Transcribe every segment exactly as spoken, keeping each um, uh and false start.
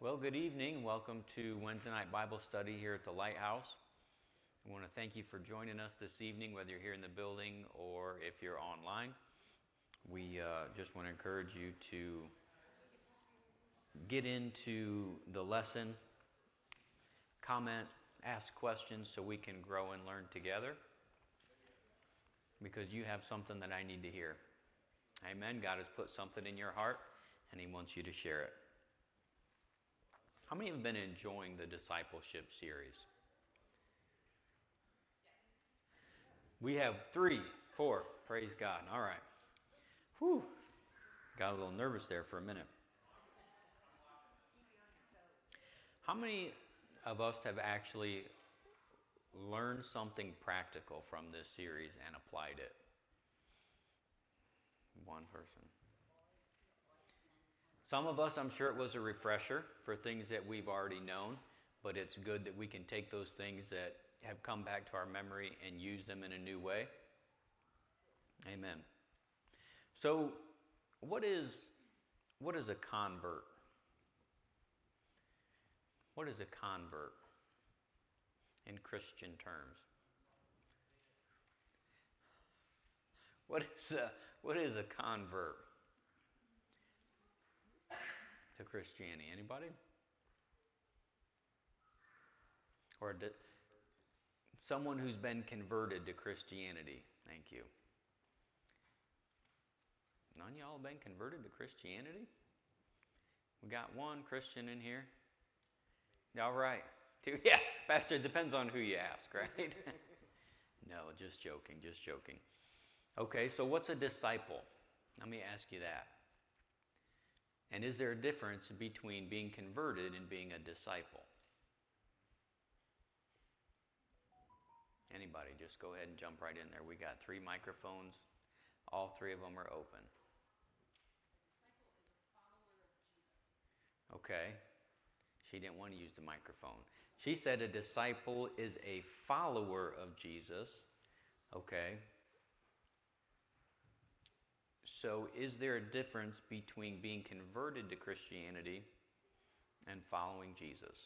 Well, good evening. Welcome to Wednesday night Bible study here at the Lighthouse. I want to thank you for joining us this evening, whether you're here in the building or if you're online. We uh, just want to encourage you to get into the lesson, comment, ask questions so we can grow and learn together, because you have something that I need to hear. Amen. God has put something in your heart and He wants you to share it. How many have been enjoying the discipleship series? We have three, four. Praise God. All right. Whew. Got a little nervous there for a minute. How many of us have actually learned something practical from this series and applied it? One person. Some of us, I'm sure it was a refresher for things that we've already known, but it's good that we can take those things that have come back to our memory and use them in a new way. Amen. So, what is what is a convert? What is a convert in Christian terms? What is a, what is a convert to Christianity? Anybody? Or did, someone who's been converted to Christianity. Thank you. None of y'all have been converted to Christianity? We got one Christian in here. All right. Two, yeah, Pastor, it depends on who you ask, right? No, just joking, just joking. Okay, so what's a disciple? Let me ask you that. And is there a difference between being converted and being a disciple? Anybody, just go ahead and jump right in there. We got three microphones. All three of them are open. Okay. She didn't want to use the microphone. She said a disciple is a follower of Jesus. Okay. So is there a difference between being converted to Christianity and following Jesus?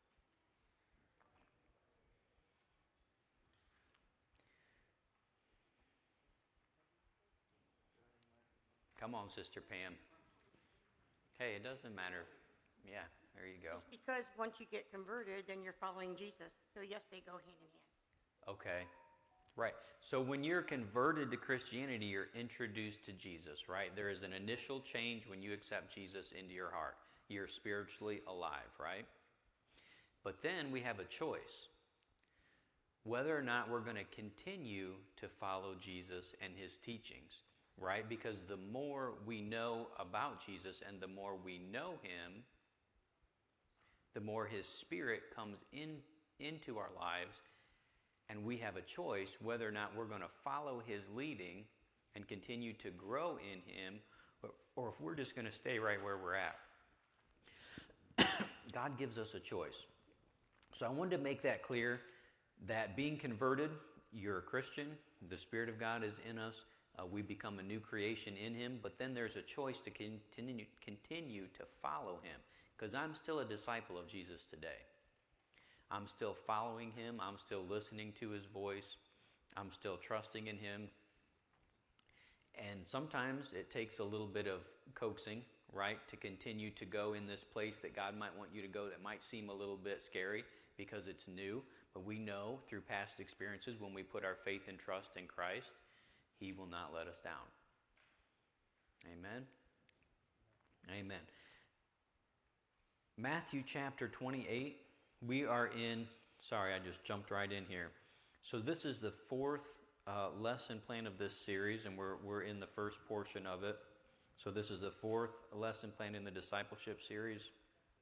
Come on, Sister Pam. Hey, it doesn't matter. Yeah, there you go. It's because once you get converted, then you're following Jesus. So yes, they go hand in hand. Okay, right. So when you're converted to Christianity, you're introduced to Jesus, right? There is an initial change when you accept Jesus into your heart. You're spiritually alive, right? But then we have a choice. Whether or not we're going to continue to follow Jesus and His teachings. Right? Because the more we know about Jesus and the more we know Him, the more His Spirit comes in into our lives, and we have a choice whether or not we're going to follow His leading and continue to grow in Him, or, or if we're just going to stay right where we're at. God gives us a choice. So I wanted to make that clear, that being converted, you're a Christian, the Spirit of God is in us. Uh, we become a new creation in Him, but then there's a choice to continue, continue to follow Him, because I'm still a disciple of Jesus today. I'm still following Him. I'm still listening to His voice. I'm still trusting in Him. And sometimes it takes a little bit of coaxing, right, to continue to go in this place that God might want you to go that might seem a little bit scary because it's new, but we know through past experiences when we put our faith and trust in Christ, He will not let us down. Amen? Amen. Matthew chapter twenty-eight. We are in, sorry, I just jumped right in here. So this is the fourth uh, lesson plan of this series, and we're, we're in the first portion of it. So this is the fourth lesson plan in the discipleship series.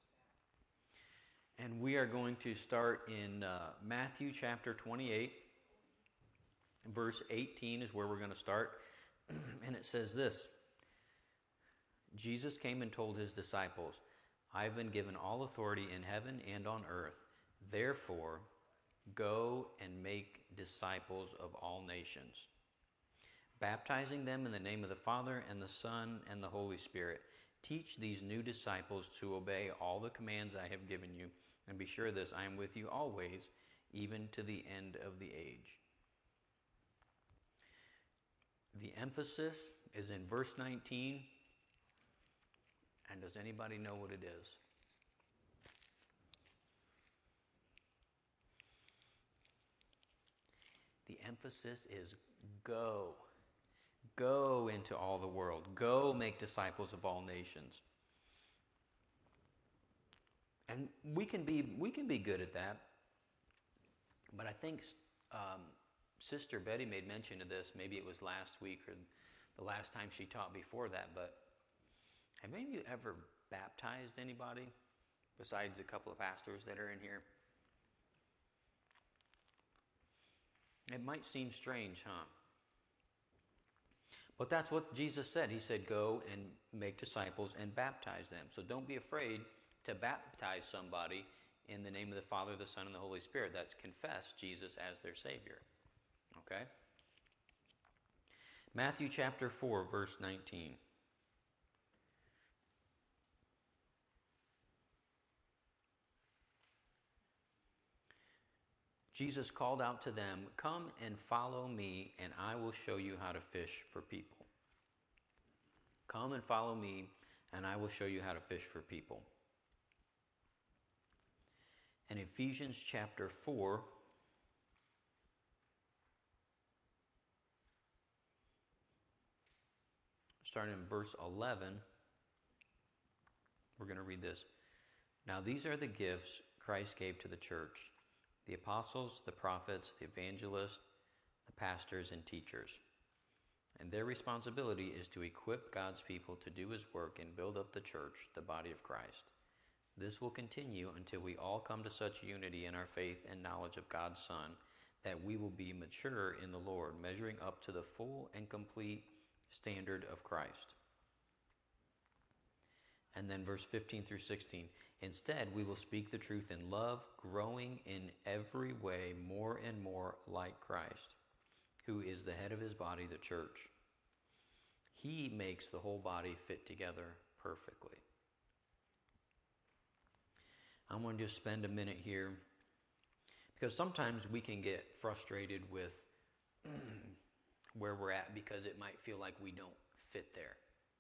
And we are going to start in uh, Matthew chapter twenty-eight. Verse eighteen is where we're going to start. And it says this. Jesus came and told His disciples, I have been given all authority in heaven and on earth. Therefore, go and make disciples of all nations, baptizing them in the name of the Father and the Son and the Holy Spirit, Teach these new disciples to obey all the commands I have given you, and be sure of this, I am with you always, even to the end of the age. The emphasis is in verse nineteen, and does anybody know what it is? The emphasis is go. Go into all the world. Go make disciples of all nations. And we can be we can be good at that. But I think um, Sister Betty made mention of this. Maybe it was last week or the last time she taught before that. But have any of you ever baptized anybody besides a couple of pastors that are in here? It might seem strange, huh? But that's what Jesus said. He said, go and make disciples and baptize them. So don't be afraid to baptize somebody in the name of the Father, the Son, and the Holy Spirit. That's confess Jesus as their Savior. Okay? Matthew chapter four, verse nineteen. Jesus called out to them, come and follow me, and I will show you how to fish for people. Come and follow me, and I will show you how to fish for people. And Ephesians chapter four, starting in verse eleven, we're going to read this. Now these are the gifts Christ gave to the church: the apostles, the prophets, the evangelists, the pastors, and teachers. And their responsibility is to equip God's people to do his work and build up the church, the body of Christ. This will continue until we all come to such unity in our faith and knowledge of God's Son that we will be mature in the Lord, measuring up to the full and complete standard of Christ. And then verse fifteen through sixteen. Instead, we will speak the truth in love, growing in every way more and more like Christ, who is the head of his body, the church. He makes the whole body fit together perfectly. I'm going to just spend a minute here, because sometimes we can get frustrated with where we're at because it might feel like we don't fit there.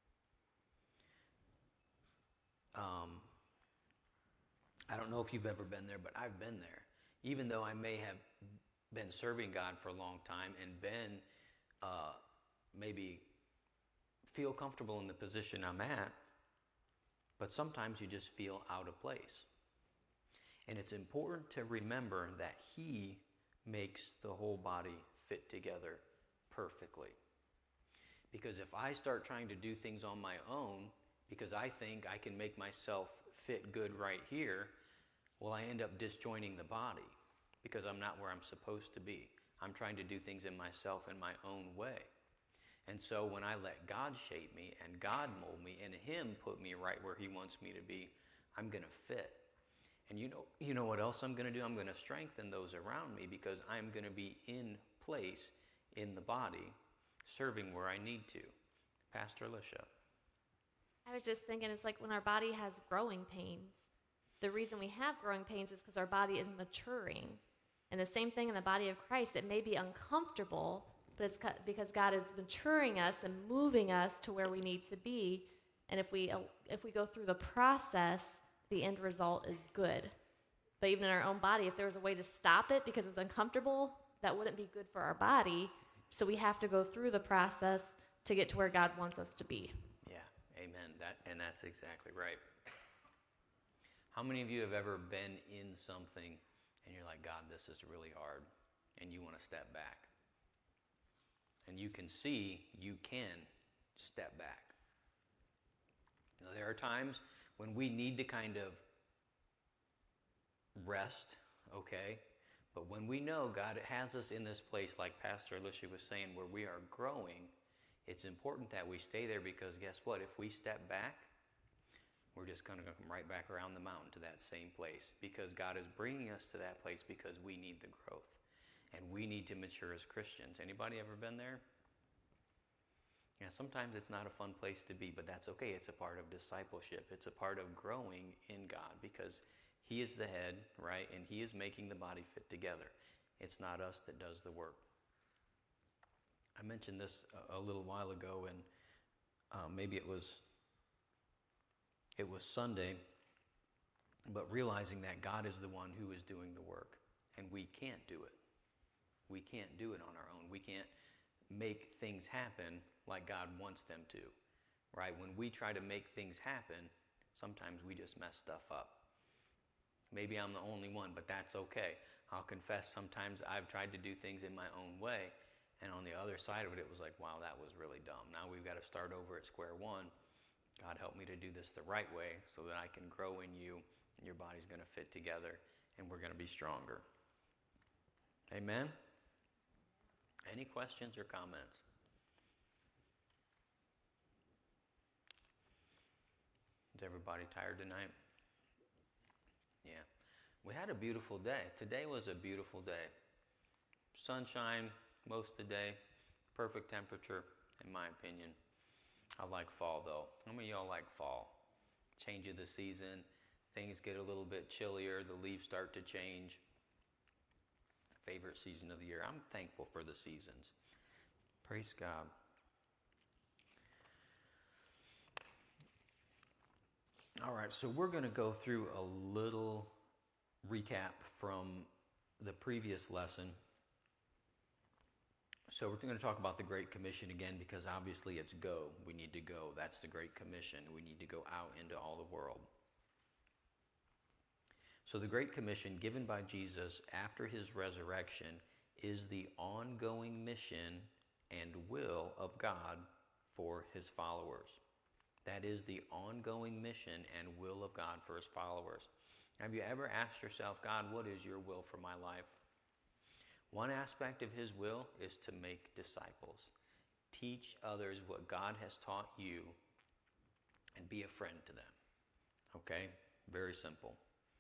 Um, I don't know if you've ever been there, but I've been there. Even though I may have been serving God for a long time and been uh, maybe feel comfortable in the position I'm at, but sometimes you just feel out of place. And it's important to remember that he makes the whole body fit together perfectly. Because if I start trying to do things on my own, because I think I can make myself fit good right here, well, I end up disjoining the body because I'm not where I'm supposed to be. I'm trying to do things in myself in my own way. And so when I let God shape me and God mold me and him put me right where he wants me to be, I'm going to fit. And you know, you know what else I'm going to do? I'm going to strengthen those around me because I'm going to be in place in the body, serving where I need to. Pastor Alicia. I was just thinking, it's like when our body has growing pains. The reason we have growing pains is because our body is maturing. And the same thing in the body of Christ. It may be uncomfortable, but it's because God is maturing us and moving us to where we need to be. And if we if we go through the process, the end result is good. But even in our own body, if there was a way to stop it because it's uncomfortable, that wouldn't be good for our body. So we have to go through the process to get to where God wants us to be. Yeah, amen. That and that's exactly right. How many of you have ever been in something and you're like, God, this is really hard, and you want to step back? And you can see you can step back. Now, there are times when we need to kind of rest, okay? But when we know God has us in this place, like Pastor Alicia was saying, where we are growing, it's important that we stay there because guess what? If we step back, we're just going to come right back around the mountain to that same place because God is bringing us to that place because we need the growth and we need to mature as Christians. Anybody ever been there? Yeah, sometimes it's not a fun place to be, but that's okay. It's a part of discipleship. It's a part of growing in God because He is the head, right? And He is making the body fit together. It's not us that does the work. I mentioned this a, a little while ago, and uh, maybe it was it was Sunday, but realizing that God is the one who is doing the work, and we can't do it. We can't do it on our own. We can't make things happen like God wants them to, right? When we try to make things happen, sometimes we just mess stuff up. Maybe I'm the only one, but that's okay. I'll confess sometimes I've tried to do things in my own way, and on the other side of it, it was like, wow, that was really dumb. Now we've got to start over at square one. God, help me to do this the right way so that I can grow in you, and your body's going to fit together, and we're going to be stronger. Amen? Any questions or comments? Is everybody tired tonight? Yeah. We had a beautiful day. Today was a beautiful day. Sunshine most of the day. Perfect temperature, in my opinion. I like fall, though. How many of y'all like fall? Change of the season. Things get a little bit chillier. The leaves start to change. Favorite season of the year. I'm thankful for the seasons. Praise God. All right, so we're going to go through a little recap from the previous lesson. So we're going to talk about the Great Commission again because obviously it's go. We need to go. That's the Great Commission. We need to go out into all the world. So the Great Commission given by Jesus after his resurrection is the ongoing mission and will of God for his followers. That is the ongoing mission and will of God for his followers. Have you ever asked yourself, God, what is your will for my life? One aspect of his will is to make disciples. Teach others what God has taught you and be a friend to them. Okay? Very simple.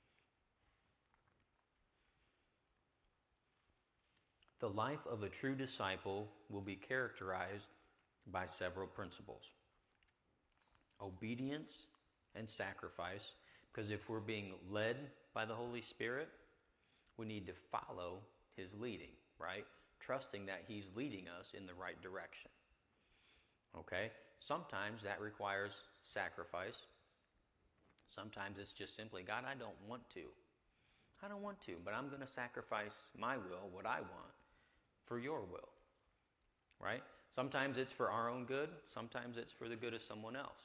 The life of a true disciple will be characterized by several principles. Obedience and sacrifice, because if we're being led by the Holy Spirit, we need to follow his leading, right? Trusting that he's leading us in the right direction. Okay? Sometimes that requires sacrifice. Sometimes it's just simply, God, I don't want to. I don't want to, but I'm going to sacrifice my will, what I want, for your will, right? Sometimes it's for our own good. Sometimes it's for the good of someone else.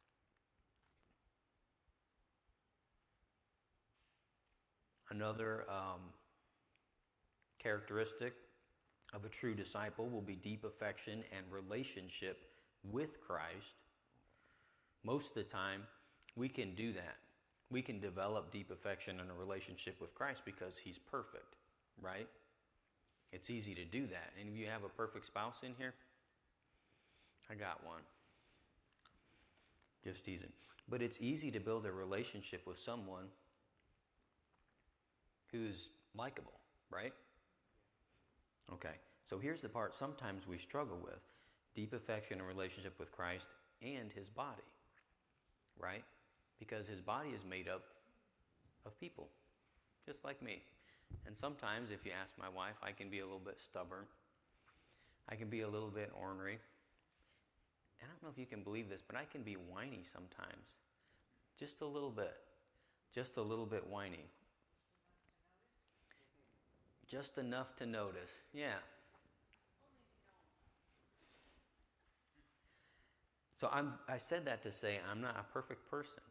Another um, characteristic of a true disciple will be deep affection and relationship with Christ. Most of the time, we can do that. We can develop deep affection and a relationship with Christ because he's perfect, right? It's easy to do that. And if you have a perfect spouse in here, I got one. Just teasing. But it's easy to build a relationship with someone who's likable, right? Okay, so here's the part sometimes we struggle with. Deep affection and relationship with Christ and his body, right? Because his body is made up of people, just like me. And sometimes, if you ask my wife, I can be a little bit stubborn. I can be a little bit ornery. And I don't know if you can believe this, but I can be whiny sometimes. Just a little bit. Just a little bit whiny. Just enough to notice. Yeah. So I'm, I said that to say I'm not a perfect person.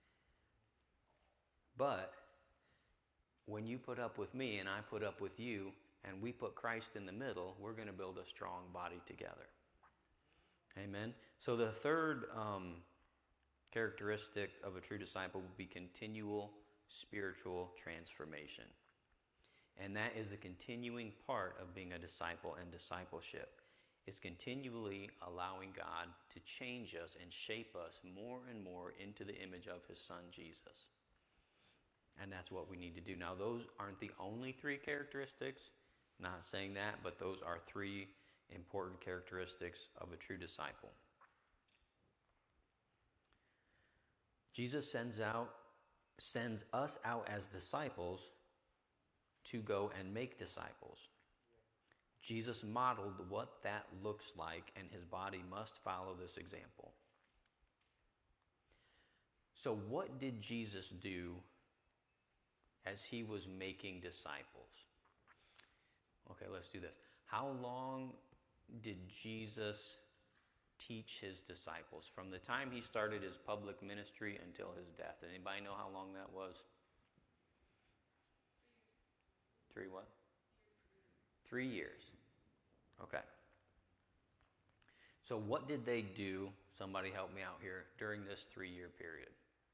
But when you put up with me and I put up with you and we put Christ in the middle, we're going to build a strong body together. Amen. So the third um, characteristic of a true disciple will be continual spiritual transformation. And that is the continuing part of being a disciple and discipleship. It's continually allowing God to change us and shape us more and more into the image of his son, Jesus. And that's what we need to do. Now, those aren't the only three characteristics. Not saying that, but those are three important characteristics of a true disciple. Jesus sends out sends us out as disciples to go and make disciples. Jesus modeled what that looks like, and his body must follow this example. So what did Jesus do as he was making disciples? Okay, let's do this. How long did Jesus teach his disciples from the time he started his public ministry until his death? Anybody know how long that was? Three what? Three years. Okay. So what did they do? Somebody help me out here during this three-year period.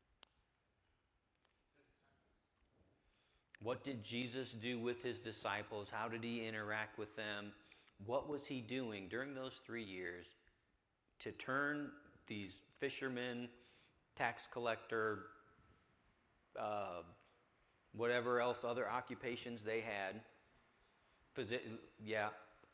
What did Jesus do with his disciples? How did he interact with them? What was he doing during those three years to turn these fishermen, tax collector, uh, whatever else, other occupations they had? Physi- yeah.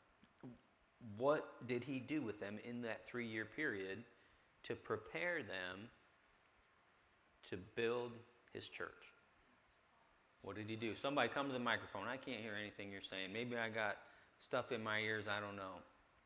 What did he do with them in that three-year period to prepare them to build his church? What did he do? Somebody come to the microphone. I can't hear anything you're saying. Maybe I got stuff in my ears. I don't know.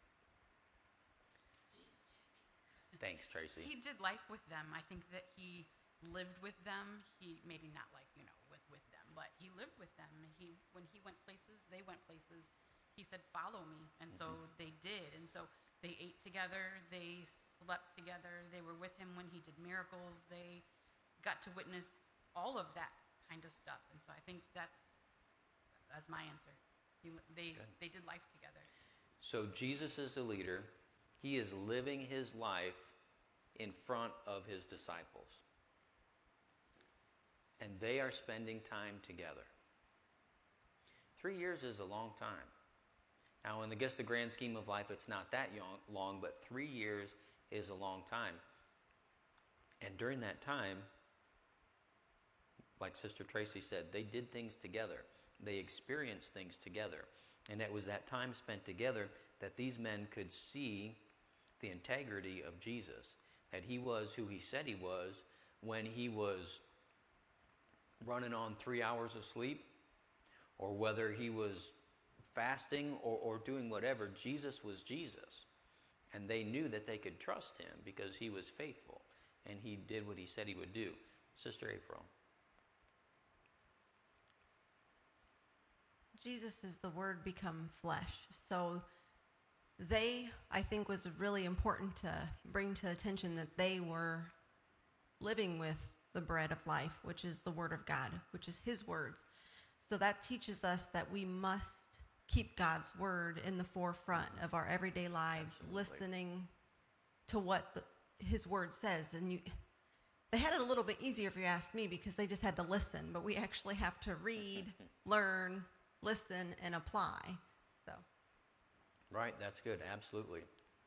Thanks, Tracy. He did life with them. I think that he lived with them. He maybe not like, you know, with, with them, but he lived with them. He when he went places, they went places. He said, "Follow me," and so mm-hmm. they did. And so they ate together. They slept together. They were with him when he did miracles. They got to witness all of that kind of stuff. And so I think that's that's my answer. He, they Good. They did life together. So Jesus is the leader. He is living his life in front of his disciples. And they are spending time together. Three years is a long time. Now, in the, I guess the grand scheme of life, it's not that young, long, but three years is a long time. And during that time, like Sister Tracy said, they did things together. They experienced things together. And it was that time spent together that these men could see the integrity of Jesus, that he was who he said he was when he was running on three hours of sleep, or whether he was fasting or, or doing whatever. Jesus was Jesus. And they knew that they could trust him because he was faithful and he did what he said he would do. Sister April. Jesus is the Word become flesh. So they, I think, was really important to bring to attention that they were living with the bread of life, which is the Word of God, which is his words. So that teaches us that we must keep God's Word in the forefront of our everyday lives, Absolutely. Listening to what the, his Word says. And you, they had it a little bit easier, if you ask me, because they just had to listen. But we actually have to read, learn, listen, and apply. So, right, that's good, absolutely.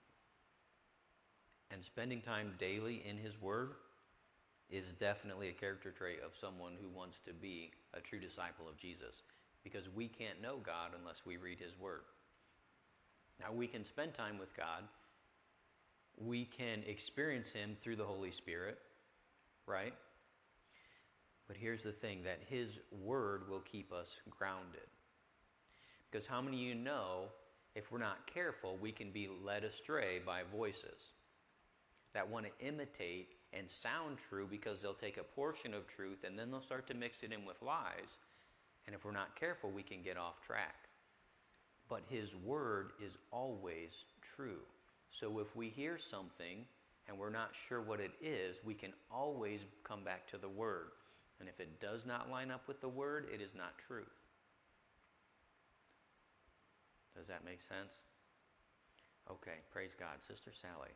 And spending time daily in his word is definitely a character trait of someone who wants to be a true disciple of Jesus, because we can't know God unless we read his word. Now, we can spend time with God. We can experience him through the Holy Spirit, right? But here's the thing, that his word will keep us grounded. Because how many of you know, if we're not careful, we can be led astray by voices that want to imitate and sound true, because they'll take a portion of truth and then they'll start to mix it in with lies. And if we're not careful, we can get off track. But his word is always true. So if we hear something and we're not sure what it is, we can always come back to the word. And if it does not line up with the word, it is not truth. Does that make sense? Okay, praise God. Sister Sally.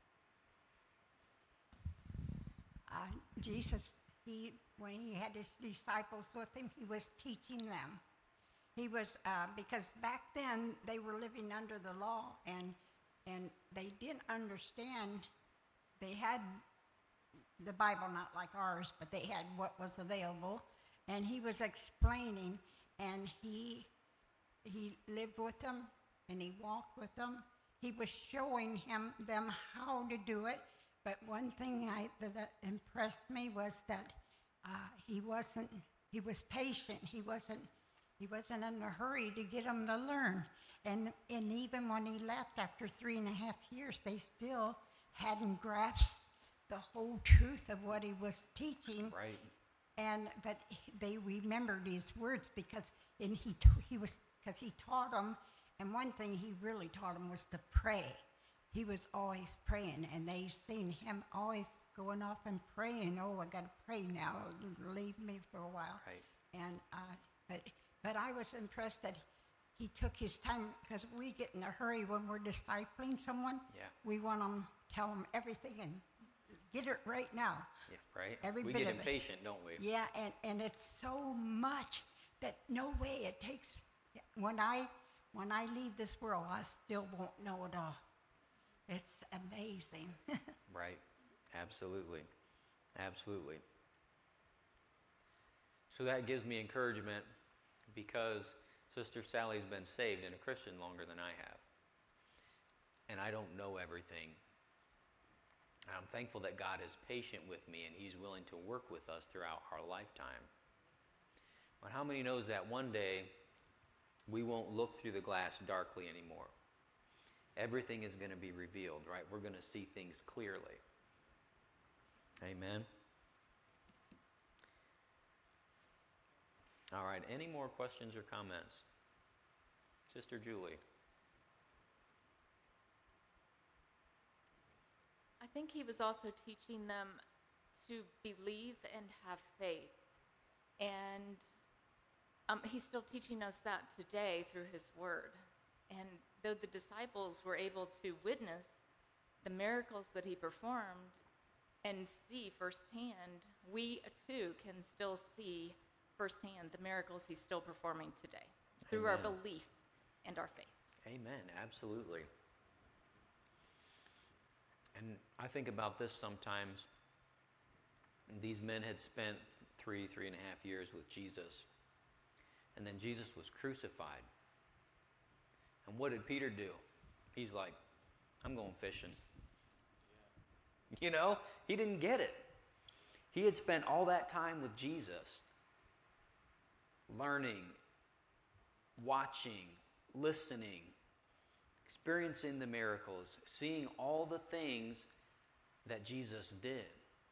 Uh, Jesus, he when he had his disciples with him, he was teaching them. He was, uh, because back then they were living under the law, and and they didn't understand. They had the Bible, not like ours, but they had what was available, and he was explaining, and he he lived with them, and he walked with them. He was showing him them how to do it. But one thing I, that, that impressed me was that uh, he wasn't. He was patient. He wasn't. He wasn't in a hurry to get them to learn. And and even when he left after three and a half years, they still hadn't grasped the whole truth of what he was teaching. Right. And but they remembered his words because and he t- he was because he taught them. And one thing he really taught them was to pray. He was always praying, and they seen him always going off and praying. Oh, I got to pray now. Leave me for a while. Right. And uh, but but I was impressed that he took his time because we get in a hurry when we're discipling someone. Yeah. We want them tell them everything and get it right now. Yeah, right. Every we bit get of it. impatient, don't we? Yeah, and, and it's so much that no way it takes. When I when I leave this world, I still won't know it all. It's amazing. Right. Absolutely. Absolutely. So that gives me encouragement because Sister Sally's been saved and a Christian longer than I have. And I don't know everything. And I'm thankful that God is patient with me and he's willing to work with us throughout our lifetime. But how many knows that one day we won't look through the glass darkly anymore? Everything is going to be revealed, right? We're going to see things clearly. Amen. All right, any more questions or comments? Sister Julie. I think he was also teaching them to believe and have faith. And um, he's still teaching us that today through his word. And though the disciples were able to witness the miracles that he performed and see firsthand, we too can still see firsthand the miracles he's still performing today through our Amen. belief and our faith. Amen, absolutely. And I think about this sometimes. These men had spent three, three and a half years with Jesus. And then Jesus was crucified. And what did Peter do? He's like, I'm going fishing. You know, he didn't get it. He had spent all that time with Jesus, learning, watching, listening, experiencing the miracles, seeing all the things that Jesus did.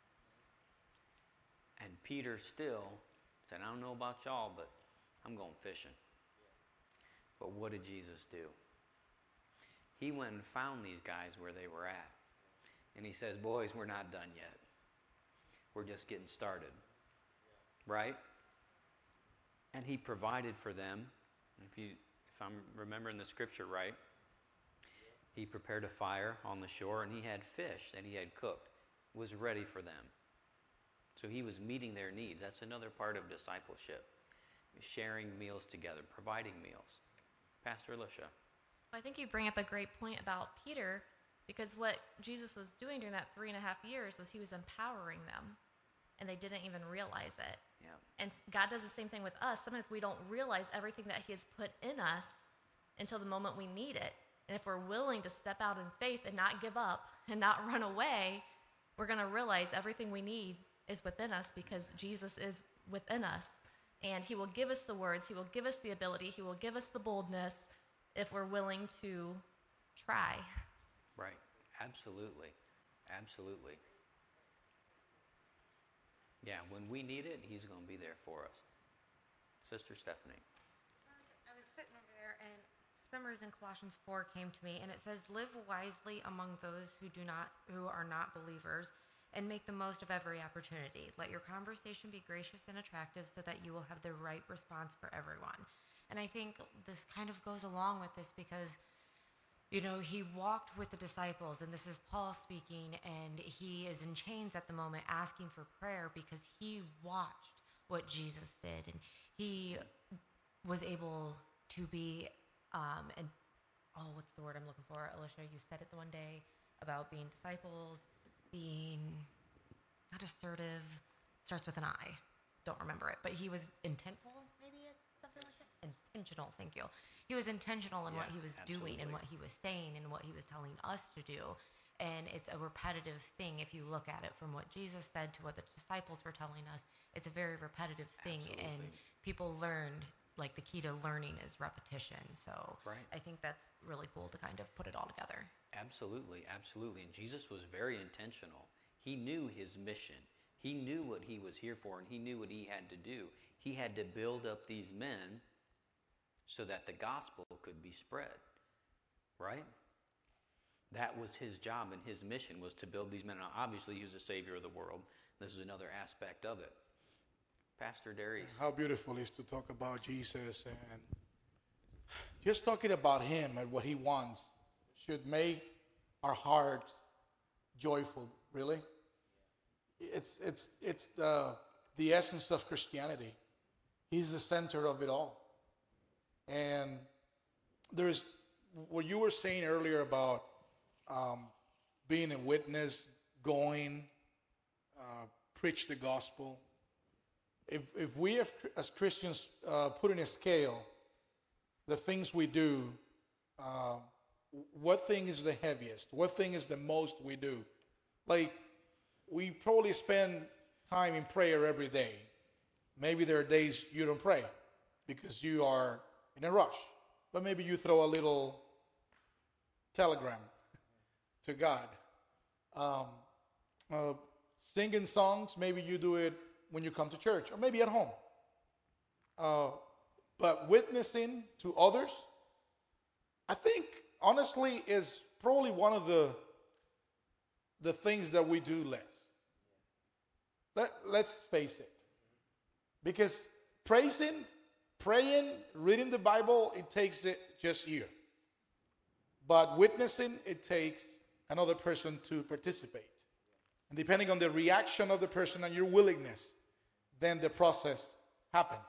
And Peter still said, I don't know about y'all, but I'm going fishing. But what did Jesus do? He went and found these guys where they were at. And he says, boys, we're not done yet. We're just getting started. Right? And he provided for them. If you, if I'm remembering the scripture right, he prepared a fire on the shore and he had fish that he had cooked, was ready for them. So he was meeting their needs. That's another part of discipleship. Sharing meals together, providing meals. Pastor Alicia. I think you bring up a great point about Peter, because what Jesus was doing during that three and a half years was he was empowering them, and they didn't even realize it. Yeah. And God does the same thing with us. Sometimes we don't realize everything that he has put in us until the moment we need it. And if we're willing to step out in faith and not give up and not run away, we're going to realize everything we need is within us because Jesus is within us. And he will give us the words, he will give us the ability, he will give us the boldness if we're willing to try. Right. Absolutely. Absolutely. Yeah, when we need it, he's going to be there for us. Sister Stephanie. I was sitting over there, and for some reason Colossians four came to me, and it says, live wisely among those who do not, who are not believers, and make the most of every opportunity. Let your conversation be gracious and attractive so that you will have the right response for everyone. And I think this kind of goes along with this because, you know, he walked with the disciples, and this is Paul speaking, and he is in chains at the moment asking for prayer because he watched what Jesus did, and he was able to be, um, and oh, what's the word I'm looking for? Alicia, you said it the one day about being disciples, being not assertive, starts with an I. Don't remember it, but he was intentful, maybe it's something like that. intentional. Thank you. He was intentional in Yeah, what he was absolutely. doing and what he was saying and what he was telling us to do. And it's a repetitive thing if you look at it from what Jesus said to what the disciples were telling us. It's a very repetitive thing, Absolutely. and people learn. Like, the key to learning is repetition. So Right. I think that's really cool to kind of put it all together. Absolutely, absolutely. And Jesus was very intentional. He knew his mission. He knew what he was here for, and he knew what he had to do. He had to build up these men so that the gospel could be spread, right? That was his job, and his mission was to build these men. Now, obviously, he was the Savior of the world. This is another aspect of it. Pastor Darius. How beautiful it is to talk about Jesus, and just talking about him and what he wants should make our hearts joyful, really. It's it's it's the the essence of Christianity. He's the center of it all. And there's what you were saying earlier about um, being a witness, going, uh, preach the gospel. If if we have, as Christians uh, put in a scale the things we do, uh, what thing is the heaviest? What thing is the most we do? Like, we probably spend time in prayer every day. Maybe there are days you don't pray because you are in a rush. But maybe you throw a little telegram to God. Um, uh, singing songs, maybe you do it when you come to church, or maybe at home. Uh, but witnessing to others, I think, honestly, is probably one of the the things that we do less. Let, let's face it. Because praising, praying, reading the Bible, it takes it just you. But witnessing, it takes another person to participate. And depending on the reaction of the person and your willingness, then the process happens.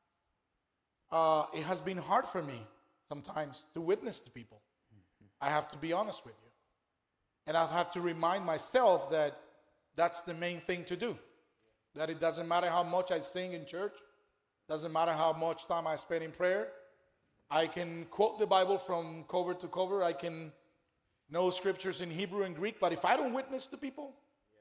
Uh, it has been hard for me sometimes to witness to people. I have to be honest with you. And I have to remind myself that that's the main thing to do. That it doesn't matter how much I sing in church, doesn't matter how much time I spend in prayer. I can quote the Bible from cover to cover. I can know scriptures in Hebrew and Greek, but if I don't witness to people,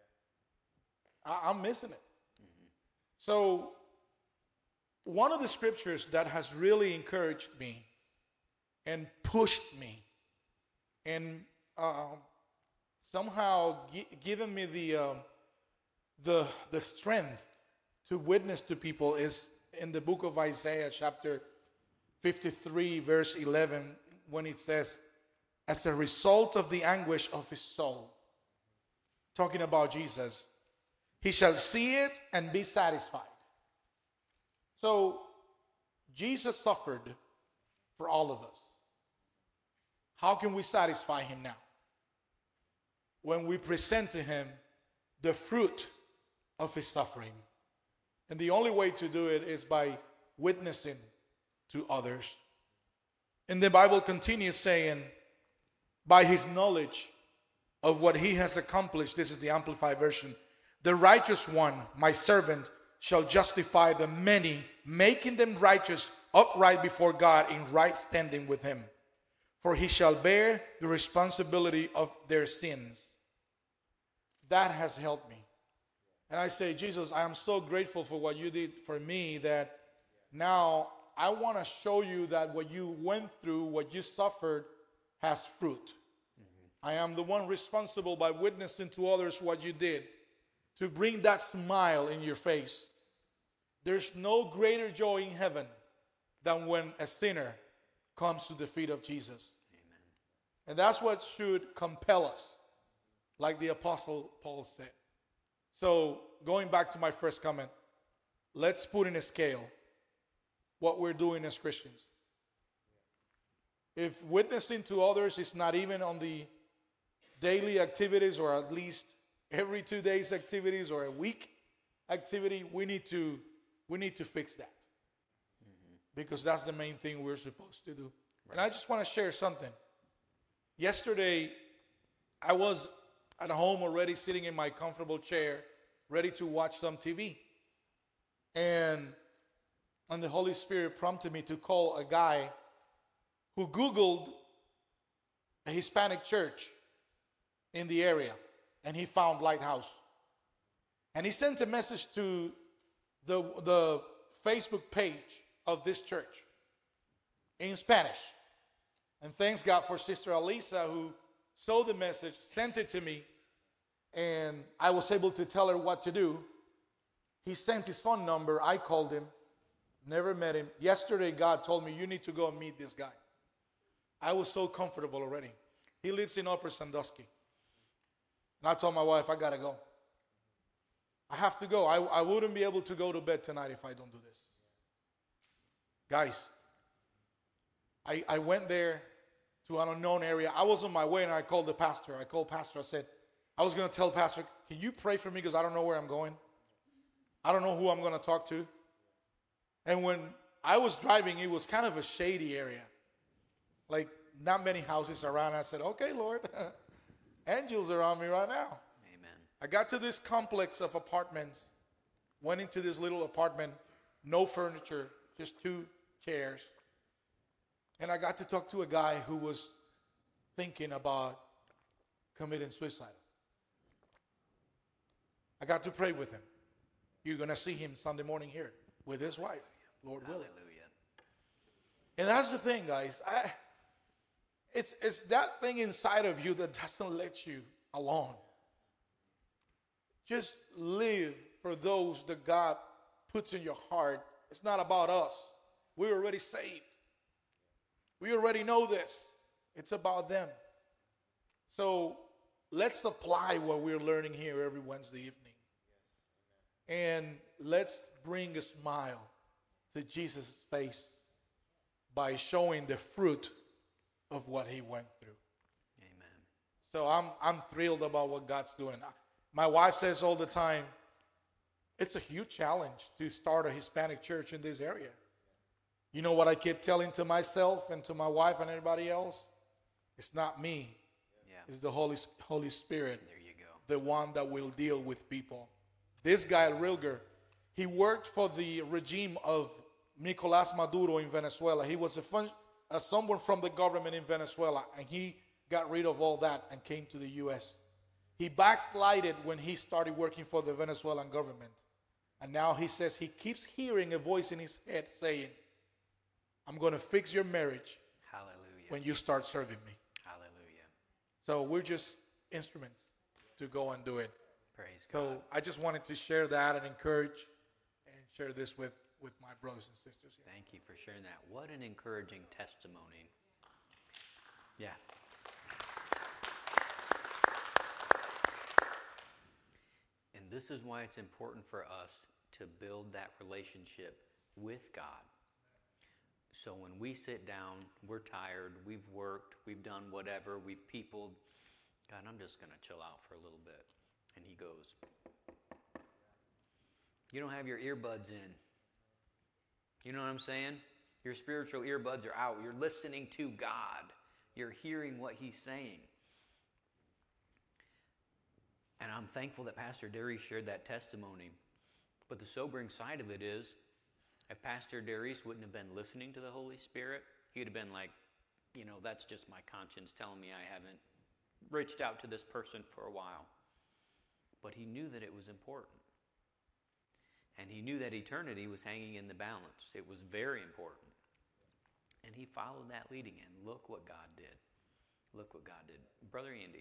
I, I'm missing it. Mm-hmm. So, one of the scriptures that has really encouraged me and pushed me and uh, somehow gi- given me the, uh, the, the strength to witness to people is in the book of Isaiah, chapter fifty-three, verse eleven, when it says, as a result of the anguish of his soul, talking about Jesus, he shall see it and be satisfied. So, Jesus suffered for all of us. How can we satisfy him now? When we present to him the fruit of his suffering. And the only way to do it is by witnessing to others. And the Bible continues saying, by his knowledge of what he has accomplished, this is the Amplified Version, the righteous one, my servant, shall justify the many, making them righteous, upright before God in right standing with him. For he shall bear the responsibility of their sins. That has helped me. And I say, Jesus, I am so grateful for what you did for me that now I want to show you that what you went through, what you suffered, has fruit. Mm-hmm. I am the one responsible by witnessing to others what you did to bring that smile in your face. There's no greater joy in heaven than when a sinner comes to the feet of Jesus. Amen. And that's what should compel us, like the Apostle Paul said. So, going back to my first comment, let's put in a scale what we're doing as Christians. If witnessing to others is not even on the daily activities, or at least every two days activities, or a week activity, we need to we need to fix that. Mm-hmm. Because that's the main thing we're supposed to do. Right. And I just want to share something. Yesterday, I was at home already, sitting in my comfortable chair, ready to watch some T V. And and the Holy Spirit prompted me to call a guy who Googled a Hispanic church in the area, and he found Lighthouse. And he sent a message to the, the Facebook page of this church in Spanish. And thanks God for Sister Alisa, who saw the message, sent it to me, and I was able to tell her what to do. He sent his phone number. I called him. Never met him. Yesterday, God told me, you need to go and meet this guy. I was so comfortable already. He lives in Upper Sandusky. And I told my wife, I got to go. I have to go. I, I wouldn't be able to go to bed tonight if I don't do this. Guys, I, I went there to an unknown area. I was on my way and I called the pastor. I called pastor. I said, I was going to tell pastor, can you pray for me because I don't know where I'm going? I don't know who I'm going to talk to. And when I was driving, it was kind of a shady area. Like not many houses around. I said, okay, Lord, angels around me right now. Amen. I got to this complex of apartments, went into this little apartment, no furniture, just two chairs. And I got to talk to a guy who was thinking about committing suicide. I got to pray with him. You're going to see him Sunday morning here with his wife, Lord willing. Hallelujah. And that's the thing, guys. I, it's, it's that thing inside of you that doesn't let you alone. Just live for those that God puts in your heart. It's not about us. We're already saved. We already know this. It's about them. So let's apply what we're learning here every Wednesday evening. And let's bring a smile to Jesus' face by showing the fruit of what he went through. Amen. So I'm I'm thrilled about what God's doing. My wife says all the time, it's a huge challenge to start a Hispanic church in this area. You know what I keep telling to myself and to my wife and everybody else? It's not me. Yeah. It's the Holy, Holy Spirit. There you go. The one that will deal with people. This guy, Rilger, he worked for the regime of Nicolás Maduro in Venezuela. He was a fun, uh, someone from the government in Venezuela, and he got rid of all that and came to the U S. He backslided when he started working for the Venezuelan government. And now he says he keeps hearing a voice in his head saying, I'm going to fix your marriage Hallelujah. when you start serving me. Hallelujah. So we're just instruments to go and do it. Praise God. So I just wanted to share that and encourage and share this with, with my brothers and sisters here. Thank you for sharing that. What an encouraging testimony. Yeah. And this is why it's important for us to build that relationship with God. So when we sit down, we're tired, we've worked, we've done whatever, we've peopled. God, I'm just going to chill out for a little bit. And he goes, you don't have your earbuds in. You know what I'm saying? Your spiritual earbuds are out. You're listening to God. You're hearing what he's saying. And I'm thankful that Pastor Darius shared that testimony. But the sobering side of it is, if Pastor Darius wouldn't have been listening to the Holy Spirit, he'd have been like, you know, that's just my conscience telling me I haven't reached out to this person for a while. But he knew that it was important. And he knew that eternity was hanging in the balance. It was very important. And he followed that leading, and look what God did. Look what God did. Brother Andy.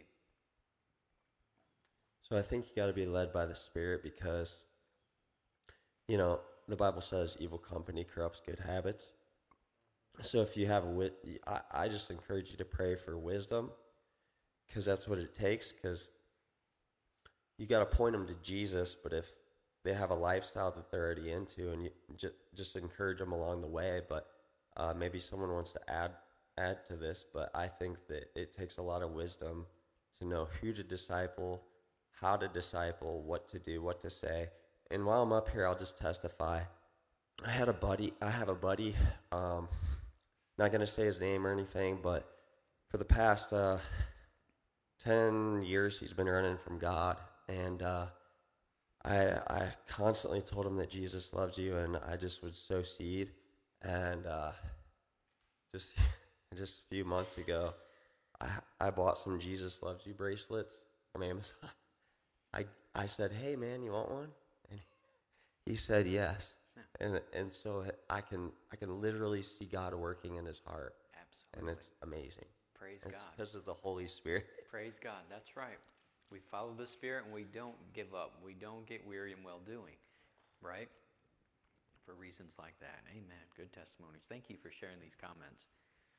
So I think you got to be led by the Spirit because, you know, the Bible says evil company corrupts good habits. So if you have a wit, I, I just encourage you to pray for wisdom because that's what it takes. Because you got to point them to Jesus, but if they have a lifestyle that they're already into, and you just just encourage them along the way. But uh, maybe someone wants to add add to this, but I think that it takes a lot of wisdom to know who to disciple, how to disciple, what to do, what to say. And while I'm up here, I'll just testify. I had a buddy, I have a buddy, um, not going to say his name or anything, but for the past uh, ten years, he's been running from God. And uh, I I constantly told him that Jesus loved you, and I just would sow seed. And uh, just just a few months ago, I I bought some Jesus Loves You bracelets from Amazon. I I said, "Hey man, you want one?" And he said yes. And and so I can I can literally see God working in his heart. Absolutely. And it's amazing. Praise It's God. because of the Holy Spirit. Praise God. That's right. We follow the Spirit and we don't give up. We don't get weary in well doing, right? For reasons like that. Amen. Good testimonies. Thank you for sharing these comments.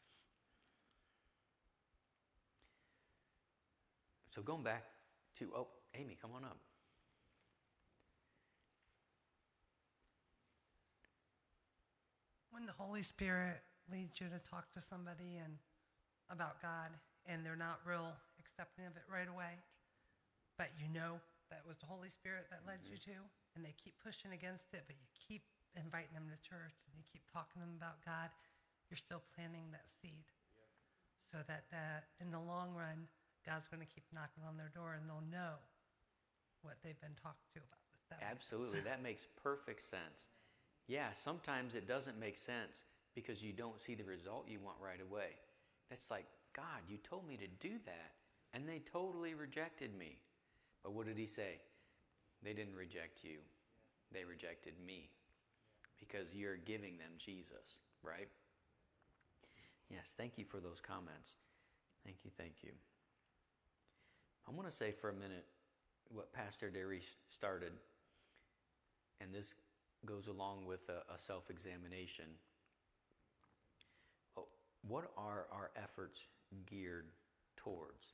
So going back to, oh, Amy, come on up. When the Holy Spirit leads you to talk to somebody and about God, and they're not real accepting of it right away, but you know that was the Holy Spirit that led mm-hmm. you to, and they keep pushing against it, but you keep inviting them to church, and you keep talking to them about God, you're still planting that seed. Yep. So that, that in the long run, God's going to keep knocking on their door, and they'll know what they've been talked to about. That Absolutely. That makes perfect sense. Yeah, sometimes it doesn't make sense because you don't see the result you want right away. It's like, God, you told me to do that, and they totally rejected me. But what did he say? They didn't reject you. They rejected me because you're giving them Jesus, right? Yes, thank you for those comments. Thank you, thank you. I want to say for a minute what Pastor Derry started, and this goes along with a, a self-examination. What are our efforts geared towards?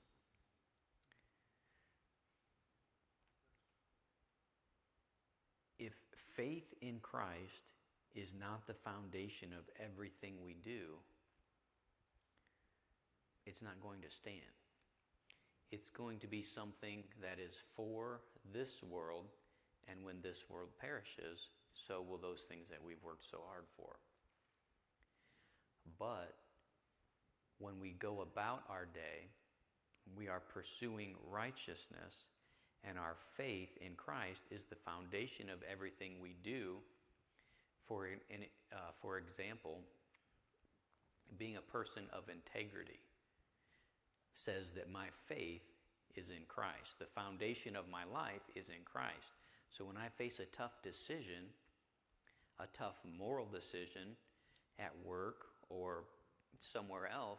If faith in Christ is not the foundation of everything we do, it's not going to stand. It's going to be something that is for this world, and when this world perishes, so will those things that we've worked so hard for. But when we go about our day, we are pursuing righteousness, and our faith in Christ is the foundation of everything we do. For, in, uh, for example, being a person of integrity says that my faith is in Christ. The foundation of my life is in Christ. So when I face a tough decision, a tough moral decision at work or somewhere else,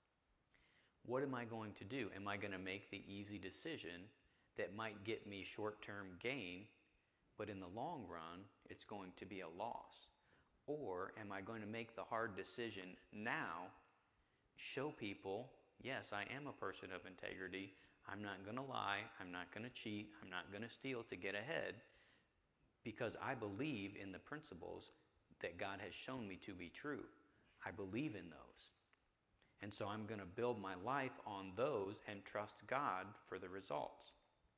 what am I going to do? Am I going to make the easy decision that might get me short-term gain, but in the long run, it's going to be a loss? Or am I going to make the hard decision now, show people, yes, I am a person of integrity, I'm not going to lie, I'm not going to cheat, I'm not going to steal to get ahead, because I believe in the principles that God has shown me to be true. I believe in those. And so I'm going to build my life on those and trust God for the results.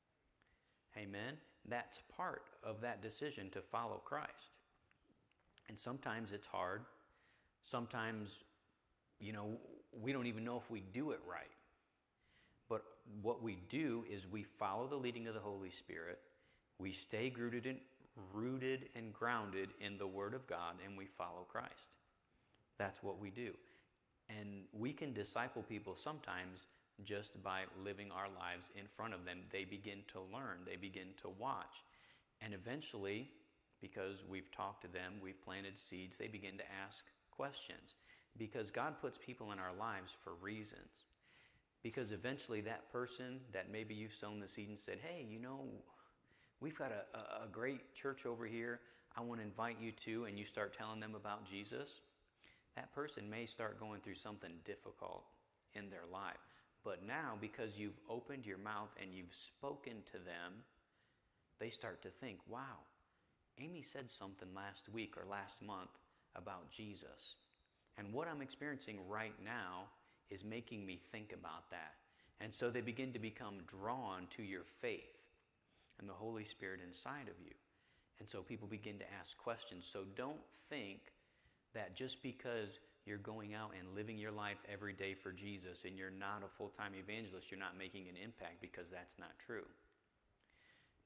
Amen? That's part of that decision to follow Christ. And sometimes it's hard. Sometimes, you know, we don't even know if we do it right. But what we do is we follow the leading of the Holy Spirit. We stay rooted and, rooted and grounded in the Word of God, and we follow Christ. That's what we do. And we can disciple people sometimes just by living our lives in front of them. They begin to learn. They begin to watch. And eventually, because we've talked to them, we've planted seeds, they begin to ask questions. Because God puts people in our lives for reasons. Because eventually that person that maybe you've sown the seed and said, hey, you know, we've got a, a, a great church over here I want to invite you to, and you start telling them about Jesus, that person may start going through something difficult in their life. But now, because you've opened your mouth and you've spoken to them, they start to think, wow, Amy said something last week or last month about Jesus. And what I'm experiencing right now is making me think about that. And so they begin to become drawn to your faith and the Holy Spirit inside of you. And so people begin to ask questions. So don't think that just because you're going out and living your life every day for Jesus and you're not a full-time evangelist, you're not making an impact, because that's not true.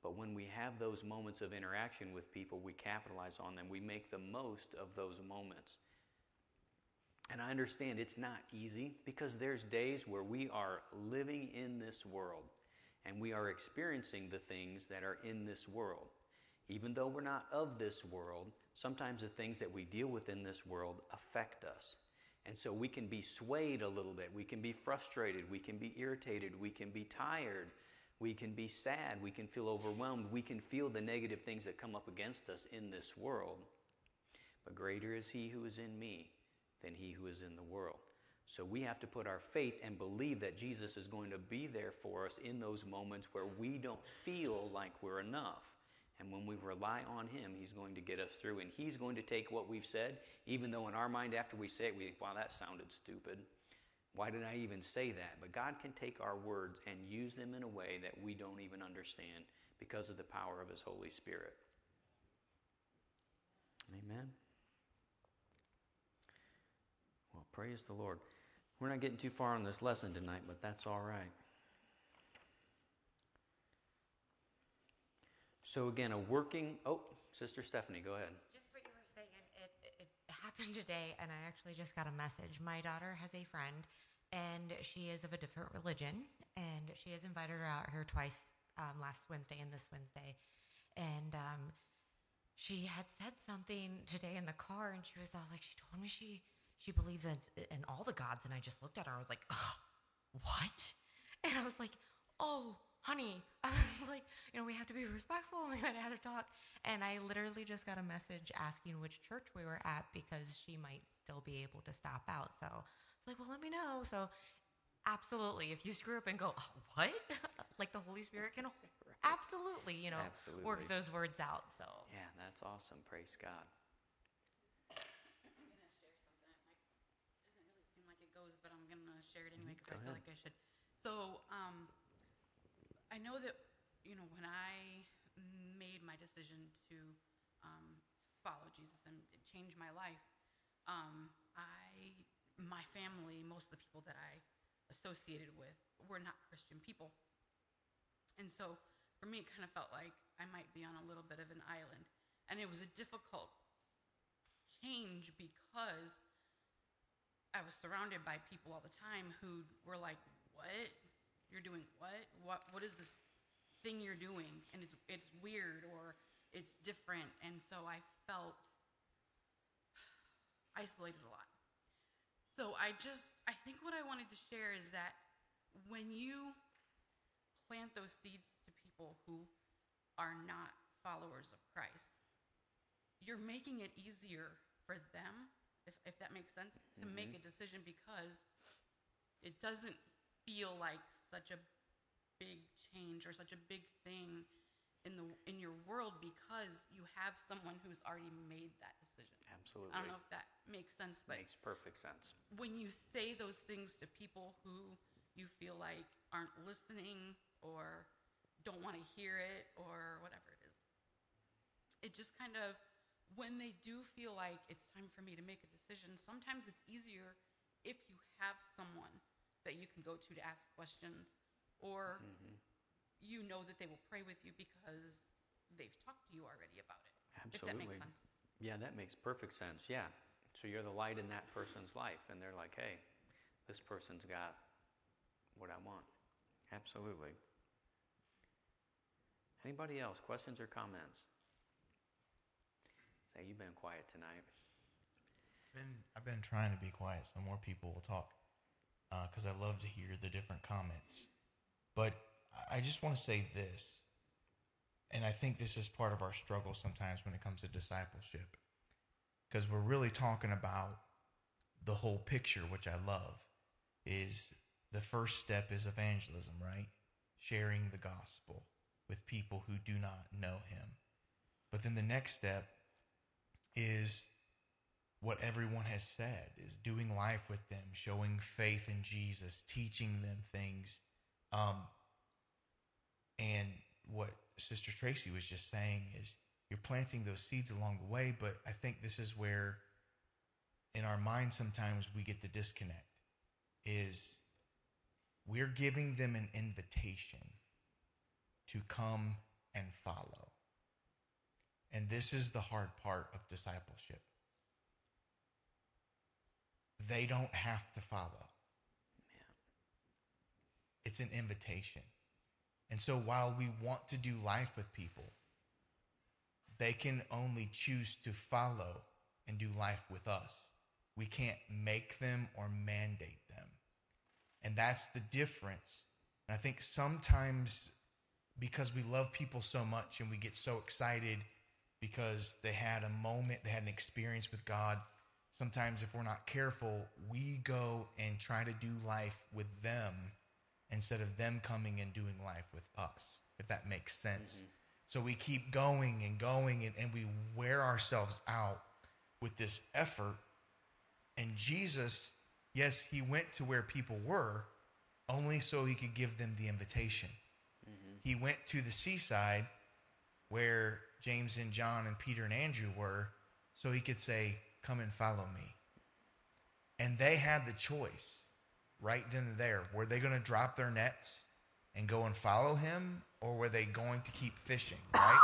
But when we have those moments of interaction with people, we capitalize on them. We make the most of those moments. And I understand it's not easy, because there's days where we are living in this world and we are experiencing the things that are in this world. Even though we're not of this world, sometimes the things that we deal with in this world affect us. And so we can be swayed a little bit. We can be frustrated. We can be irritated. We can be tired. We can be sad. We can feel overwhelmed. We can feel the negative things that come up against us in this world. But greater is He who is in me than he who is in the world. So we have to put our faith and believe that Jesus is going to be there for us in those moments where we don't feel like we're enough. And when we rely on Him, He's going to get us through. And He's going to take what we've said, even though in our mind after we say it, we think, wow, that sounded stupid. Why did I even say that? But God can take our words and use them in a way that we don't even understand because of the power of His Holy Spirit. Amen. Well, praise the Lord. We're not getting too far on this lesson tonight, but that's all right. So again, a working... Oh, Sister Stephanie, go ahead. Just what you were saying, it, it happened today, and I actually just got a message. My daughter has a friend, and she is of a different religion, and she has invited her out here twice, um, last Wednesday and this Wednesday. And um, she had said something today in the car, and she was all like, she told me she... She believes in, in all the gods, and I just looked at her. I was like, oh, what? And I was like, oh, honey. I was like, you know, we have to be respectful. We got to have to talk. And I literally just got a message asking which church we were at because she might still be able to stop out. So I was like, well, let me know. So absolutely, if you screw up and go, oh, what? Like the Holy Spirit can absolutely, you know, absolutely. work those words out. So yeah, that's awesome. Praise God. But I'm going to share it anyway because I feel like I should. So um, I know that, you know, when I made my decision to um, follow Jesus and change my life, um, I, my family, most of the people that I associated with were not Christian people. And so for me, it kind of felt like I might be on a little bit of an island. And it was a difficult change because I was surrounded by people all the time who were like, what? You're doing what? What what is this thing you're doing? And it's it's weird or it's different. And so I felt isolated a lot. So I just I think what I wanted to share is that when you plant those seeds to people who are not followers of Christ, you're making it easier for them, If, if that makes sense, to mm-hmm. make a decision because it doesn't feel like such a big change or such a big thing in the in your world because you have someone who's already made that decision. Absolutely. I don't know if that makes sense, but makes perfect sense. When you say those things to people who you feel like aren't listening or don't want to hear it or whatever it is, it just kind of, when they do feel like it's time for me to make a decision, sometimes it's easier if you have someone that you can go to to ask questions, or mm-hmm. you know that they will pray with you because they've talked to you already about it. Absolutely. If that makes sense. Yeah, that makes perfect sense. Yeah. So you're the light in that person's life, and they're like, hey, this person's got what I want. Absolutely. Anybody else? Questions or comments? Say, you've been quiet tonight. Been, I've been trying to be quiet so more people will talk because uh, I love to hear the different comments. But I just want to say this, and I think this is part of our struggle sometimes when it comes to discipleship, because we're really talking about the whole picture, which I love, is the first step is evangelism, right? Sharing the gospel with people who do not know him. But then the next step is what everyone has said, is doing life with them, showing faith in Jesus, teaching them things. Um, and what Sister Tracy was just saying is you're planting those seeds along the way, but I think this is where in our mind sometimes we get the disconnect, is we're giving them an invitation to come and follow. And this is the hard part of discipleship. They don't have to follow. It's an invitation. And so while we want to do life with people, they can only choose to follow and do life with us. We can't make them or mandate them. And that's the difference. And I think sometimes because we love people so much and we get so excited because they had a moment, they had an experience with God, sometimes if we're not careful, we go and try to do life with them instead of them coming and doing life with us, if that makes sense. Mm-hmm. So we keep going and going, and, and we wear ourselves out with this effort. And Jesus, yes, he went to where people were only so he could give them the invitation. Mm-hmm. He went to the seaside where James and John and Peter and Andrew were so he could say, come and follow me. And they had the choice right then and there. Were they going to drop their nets and go and follow him, or were they going to keep fishing, right?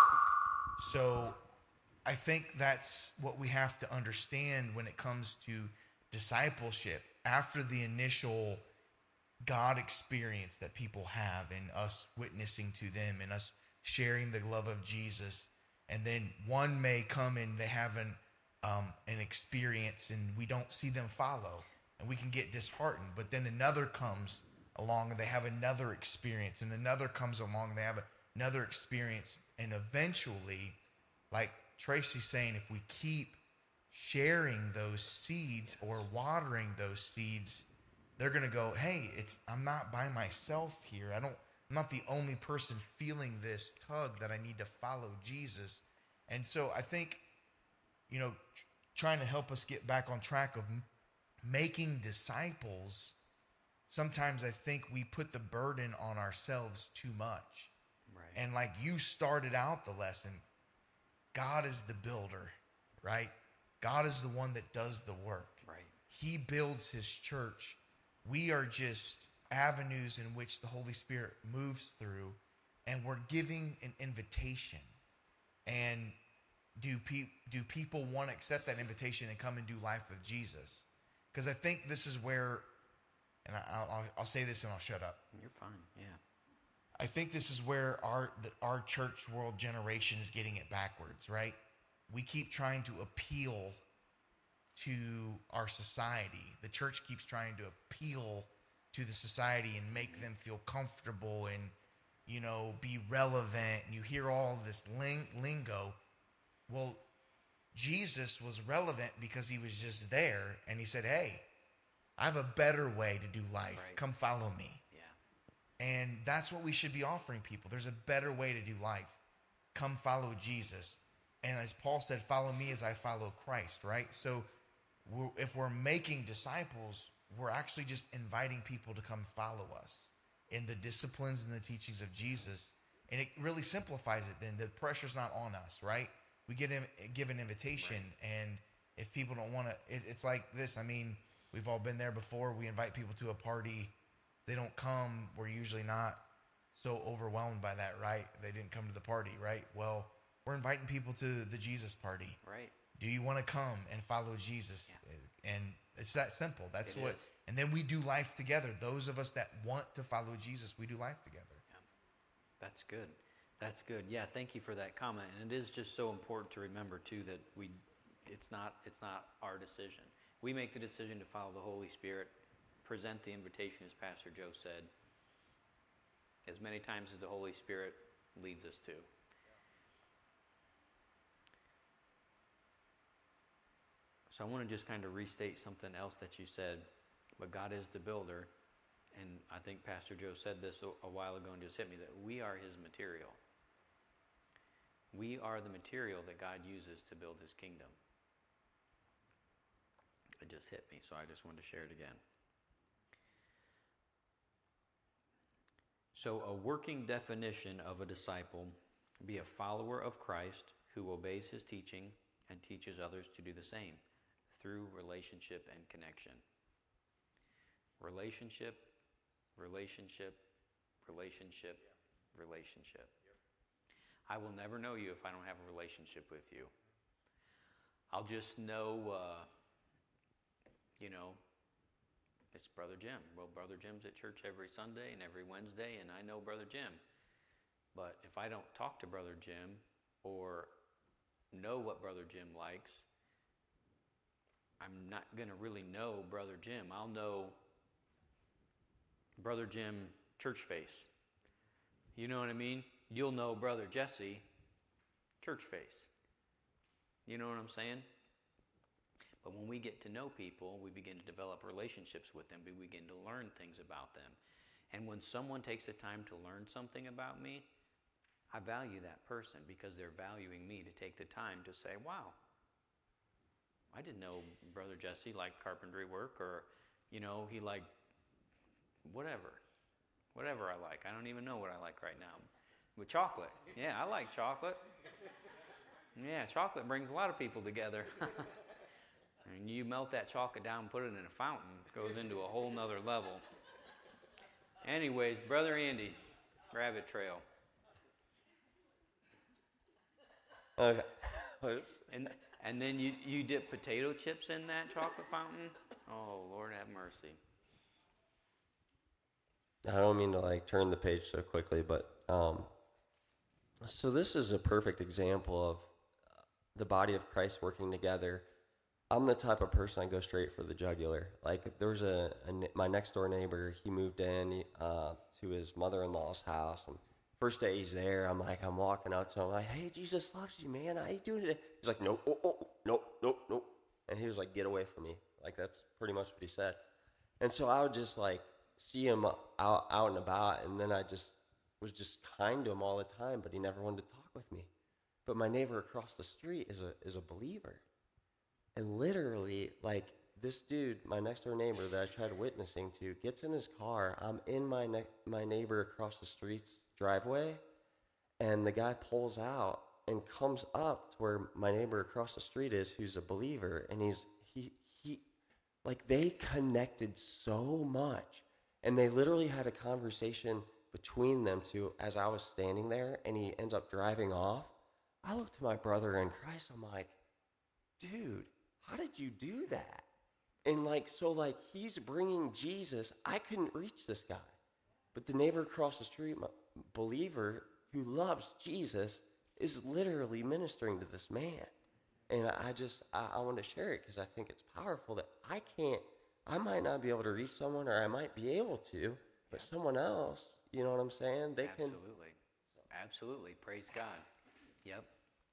So I think that's what we have to understand when it comes to discipleship. After the initial God experience that people have and us witnessing to them and us sharing the love of Jesus, and then one may come and they have an um, an experience and we don't see them follow, and we can get disheartened. But then another comes along and they have another experience, and another comes along and they have another experience, and eventually, like Tracy's saying, if we keep sharing those seeds or watering those seeds, they're going to go, hey, it's I'm not by myself here. I don't I'm not the only person feeling this tug that I need to follow Jesus. And so I think, you know, tr- trying to help us get back on track of m- making disciples, sometimes I think we put the burden on ourselves too much. Right. And like you started out the lesson, God is the builder, right? God is the one that does the work. Right. He builds his church. We are just avenues in which the Holy Spirit moves through, and we're giving an invitation. And do, pe- do people want to accept that invitation and come and do life with Jesus? Because I think this is where, and I, I'll, I'll say this and I'll shut up. You're fine, yeah. I think this is where our the, our church world generation is getting it backwards, right? We keep trying to appeal to our society. The church keeps trying to appeal to the society and make them feel comfortable and, you know, be relevant. And you hear all this ling- lingo. Well, Jesus was relevant because he was just there, and he said, hey, I have a better way to do life. Right. Come follow me. Yeah. And that's what we should be offering people. There's a better way to do life. Come follow Jesus. And as Paul said, follow me as I follow Christ, right? So we're, if we're making disciples, we're actually just inviting people to come follow us in the disciplines and the teachings of Jesus. And it really simplifies it then. The pressure's not on us, right? We get in, give an invitation, right. And if people don't want to, it, it's like this. I mean, we've all been there before. We invite people to a party. They don't come. We're usually not so overwhelmed by that, right? They didn't come to the party, right? Well, we're inviting people to the Jesus party. Right. Do you want to come and follow Jesus? Yeah. And it's that simple. That's it what, is. And then we do life together. Those of us that want to follow Jesus, we do life together. Yeah. That's good. That's good. Yeah, thank you for that comment. And it is just so important to remember too that we, it's not, it's not our decision. We make the decision to follow the Holy Spirit, present the invitation, as Pastor Joe said, as many times as the Holy Spirit leads us to. So I want to just kind of restate something else that you said. But God is the builder, and I think Pastor Joe said this a, a while ago and just hit me, that we are his material. We are the material that God uses to build his kingdom. It just hit me, so I just wanted to share it again. So a working definition of a disciple: be a follower of Christ who obeys his teaching and teaches others to do the same through relationship and connection. Relationship, relationship, relationship, relationship. I will never know you if I don't have a relationship with you. I'll just know, uh, you know, it's Brother Jim. Well, Brother Jim's at church every Sunday and every Wednesday, and I know Brother Jim. But if I don't talk to Brother Jim or know what Brother Jim likes, I'm not going to really know Brother Jim. I'll know Brother Jim church face. You know what I mean? You'll know Brother Jesse church face. You know what I'm saying? But when we get to know people, we begin to develop relationships with them. We begin to learn things about them. And when someone takes the time to learn something about me, I value that person because they're valuing me to take the time to say, wow, I didn't know Brother Jesse liked carpentry work, or, you know, he liked whatever. Whatever I like. I don't even know what I like right now. With chocolate. Yeah, I like chocolate. Yeah, chocolate brings a lot of people together. And you melt that chocolate down and put it in a fountain, it goes into a whole nother level. Anyways, Brother Andy, Rabbit Trail. Okay. Oops. And and then you, you dip potato chips in that chocolate fountain? Oh, Lord have mercy. I don't mean to like turn the page so quickly, but um, so this is a perfect example of the body of Christ working together. I'm the type of person I go straight for the jugular. Like there's a, a my next door neighbor. He moved in uh, to his mother-in-law's house, and first day he's there, I'm like, I'm walking out to him, I'm like, hey, Jesus loves you, man. How you doing today? He's like, nope, oh, oh, nope, nope, nope. And he was like, get away from me. Like that's pretty much what he said. And so I would just like see him out, out and about, and then I just was just kind to him all the time, but he never wanted to talk with me. But my neighbor across the street is a is a believer. And literally, like, this dude, my next door neighbor that I tried witnessing to, gets in his car. I'm in my ne- my neighbor across the street's driveway, and the guy pulls out and comes up to where my neighbor across the street is, who's a believer, and he's he he, like they connected so much, and they literally had a conversation between them two as I was standing there, and he ends up driving off. I look to my brother in Christ. I'm like, dude, how did you do that? And like, so like he's bringing Jesus. I couldn't reach this guy, but the neighbor across the street, my believer who loves Jesus, is literally ministering to this man. And I just, I, I want to share it because I think it's powerful that I can't, I might not be able to reach someone, or I might be able to, but someone else, you know what I'm saying? They Absolutely. can. Absolutely. Praise God. Yep.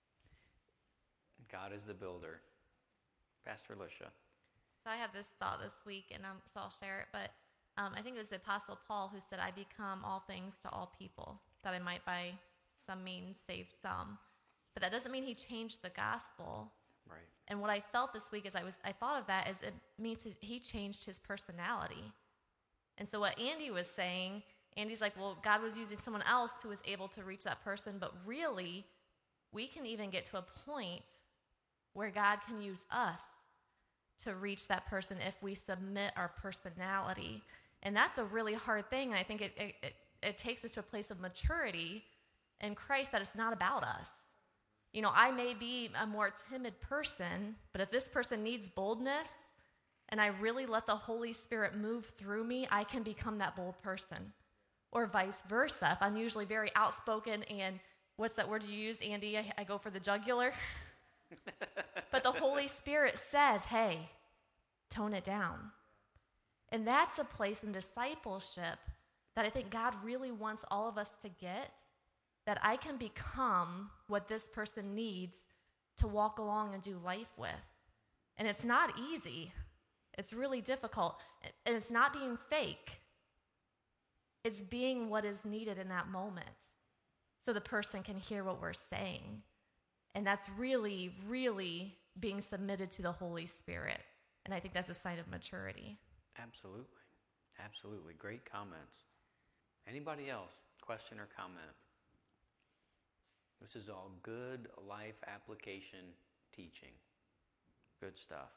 God is the builder. Pastor Alicia. So I had this thought this week, and um, so I'll share it. But um, I think it was the Apostle Paul who said, I become all things to all people, that I might by some means save some. But that doesn't mean he changed the gospel. Right. And what I felt this week as I was, I thought of that is it means his, he changed his personality. And so what Andy was saying, Andy's like, well, God was using someone else who was able to reach that person. But really, we can even get to a point where God can use us to reach that person if we submit our personality. And that's a really hard thing. And I think it, it, it, it takes us to a place of maturity in Christ that it's not about us. You know, I may be a more timid person, but if this person needs boldness and I really let the Holy Spirit move through me, I can become that bold person. Or vice versa. If I'm usually very outspoken and what's that word you use, Andy? I, I go for the jugular. But the Holy Spirit says, hey, tone it down. And that's a place in discipleship that I think God really wants all of us to get, that I can become what this person needs to walk along and do life with. And it's not easy. It's really difficult. And it's not being fake. It's being what is needed in that moment so the person can hear what we're saying. And that's really, really being submitted to the Holy Spirit. And I think that's a sign of maturity. Absolutely. Absolutely. Great comments. Anybody else? Question or comment? This is all good life application teaching. Good stuff.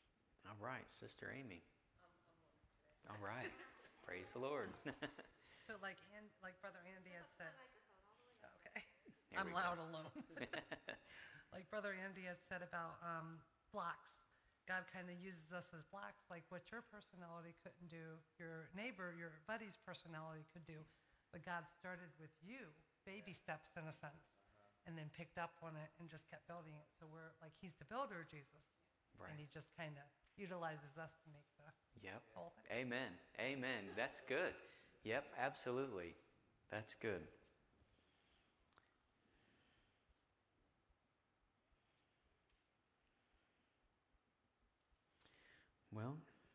All right, Sister Amy. All right. Praise the Lord. So So like and like Brother Andy had said. Okay. There I'm we loud go. alone. Like Brother Andy had said about um, blocks. God kind of uses us as blocks, like what your personality couldn't do, your neighbor, your buddy's personality could do. But God started with you, baby steps in a sense, and then picked up on it and just kept building it. So we're like, he's the builder of Jesus. Right. And he just kind of utilizes us to make the Yep. whole thing. Amen. Amen. That's good. Yep, absolutely. That's good. Well,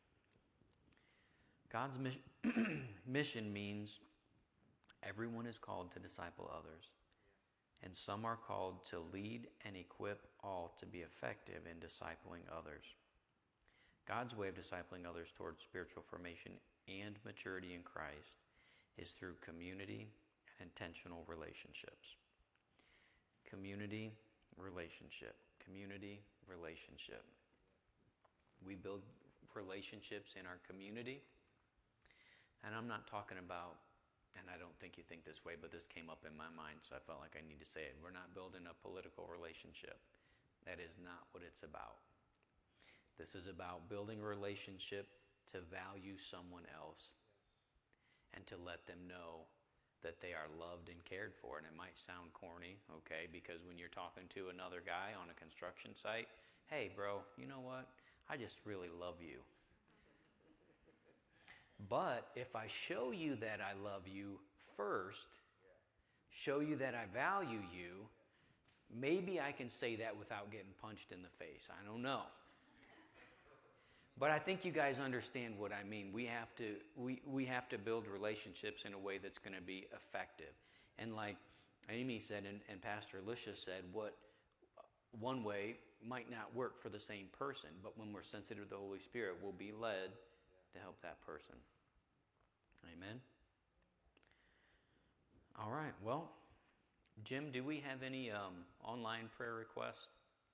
God's mission, mission means everyone is called to disciple others, and some are called to lead and equip all to be effective in discipling others. God's way of discipling others towards spiritual formation and maturity in Christ is through community and intentional relationships. Community, relationship. Community, relationship. We build relationships in our community. And I'm not talking about, and I don't think you think this way, but this came up in my mind, so I felt like I need to say it. We're not building a political relationship. That is not what it's about. This is about building a relationship to value someone else and to let them know that they are loved and cared for. And it might sound corny, okay, because when you're talking to another guy on a construction site, hey, bro, you know what? I just really love you. But if I show you that I love you first, show you that I value you, maybe I can say that without getting punched in the face. I don't know. But I think you guys understand what I mean. We have to we, we have to build relationships in a way that's going to be effective. And like Amy said and, and Pastor Alicia said, what one way might not work for the same person, but when we're sensitive to the Holy Spirit, we'll be led to help that person. Amen. All right. Well, Jim, do we have any um, online prayer requests?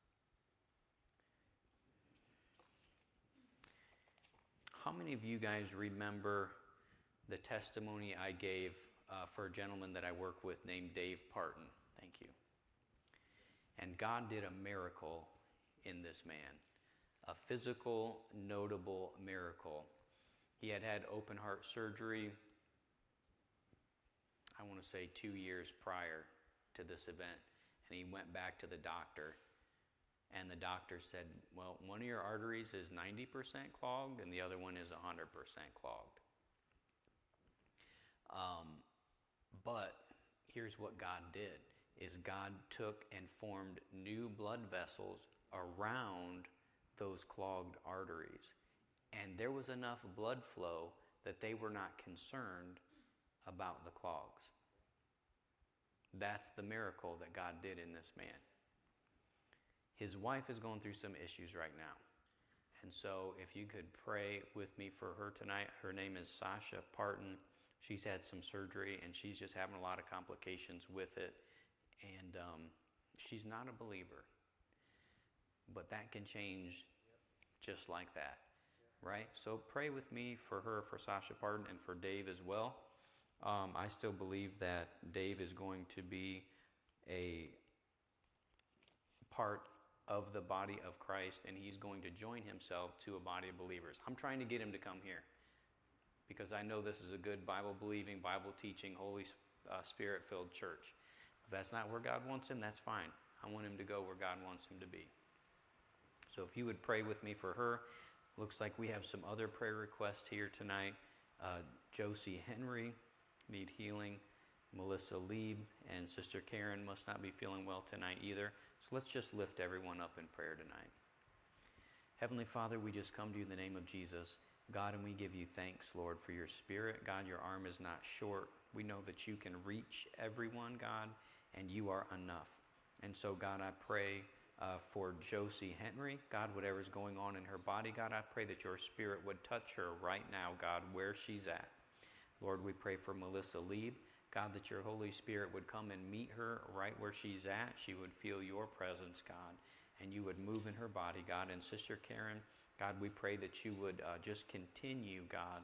How many of you guys remember the testimony I gave uh, for a gentleman that I work with named Dave Parton? Thank you. And God did a miracle in this man, a physical, notable miracle. He had had open heart surgery, I want to say two years prior to this event. And he went back to the doctor. And the doctor said, well, one of your arteries is ninety percent clogged and the other one is one hundred percent clogged. Um, but here's what God did, is God took and formed new blood vessels around those clogged arteries. And there was enough blood flow that they were not concerned about the clogs. That's the miracle that God did in this man. His wife is going through some issues right now. And so if you could pray with me for her tonight. Her name is Sasha Parton. She's had some surgery and she's just having a lot of complications with it. And um, she's not a believer. But that can change just like that. Right? So pray with me for her, for Sasha Parton, and for Dave as well. Um, I still believe that Dave is going to be a part of the body of Christ, and he's going to join himself to a body of believers. I'm trying to get him to come here because I know this is a good Bible-believing, Bible-teaching, Holy uh, Spirit-filled church. If that's not where God wants him, that's fine. I want him to go where God wants him to be. So if you would pray with me for her. Looks like we have some other prayer requests here tonight. Uh, Josie Henry need healing. Melissa Lieb and Sister Karen must not be feeling well tonight either. So let's just lift everyone up in prayer tonight. Heavenly Father, we just come to you in the name of Jesus. God, and we give you thanks, Lord, for your Spirit. God, your arm is not short. We know that you can reach everyone, God, and you are enough. And so, God, I pray uh, for Josie Henry. God, whatever's going on in her body, God, I pray that your Spirit would touch her right now, God, where she's at. Lord, we pray for Melissa Lieb. God, that your Holy Spirit would come and meet her right where she's at. She would feel your presence, God, and you would move in her body, God. And Sister Karen, God, we pray that you would uh, just continue, God,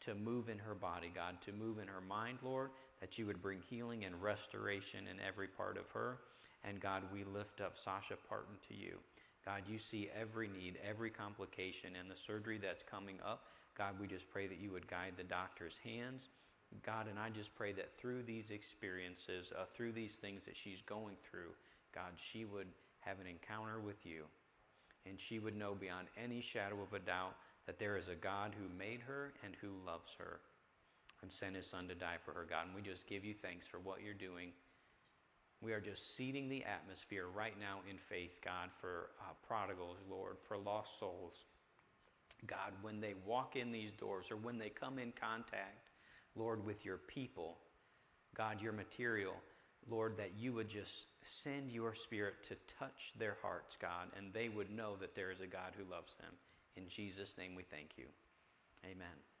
to move in her body, God, to move in her mind, Lord, that you would bring healing and restoration in every part of her. And God, we lift up Sasha Parton to you. God, you see every need, every complication, and the surgery that's coming up. God, we just pray that you would guide the doctor's hands. God, and I just pray that through these experiences, uh, through these things that she's going through, God, she would have an encounter with you. And she would know beyond any shadow of a doubt that there is a God who made her and who loves her and sent his son to die for her, God. And we just give you thanks for what you're doing. We are just seeding the atmosphere right now in faith, God, for uh, prodigals, Lord, for lost souls. God, when they walk in these doors or when they come in contact, Lord, with your people, God, your material, Lord, that you would just send your Spirit to touch their hearts, God, and they would know that there is a God who loves them. In Jesus' name we thank you. Amen.